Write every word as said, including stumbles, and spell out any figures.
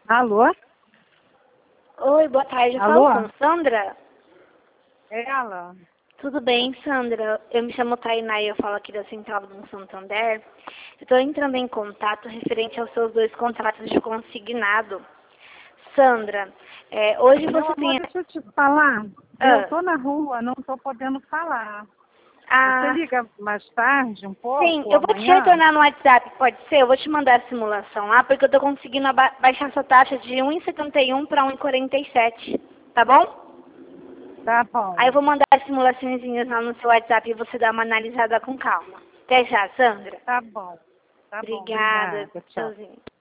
Alô? Oi, boa tarde. Eu Alô? falo com Sandra? É ela. Tudo bem, Sandra? Eu me chamo Tainá e eu falo aqui da Central do Santander. Estou entrando em contato referente aos seus dois contratos de consignado. Sandra, é, hoje Meu você amor, tem... deixa eu te falar. Eu Ah, tô na rua, não tô podendo falar. Você ah, liga mais tarde, um sim, pouco, eu vou te amanhã? retornar no WhatsApp, pode ser? Eu vou te mandar a simulação lá, porque eu estou conseguindo aba- baixar essa taxa de um vírgula setenta e um para um vírgula quarenta e sete, tá bom? Tá bom. Aí eu vou mandar as simulaçõezinhas lá no seu WhatsApp e você dá uma analisada com calma. Até já, Sandra. Tá bom. Tá bom, Obrigada. obrigada. Tchau. Tchauzinho.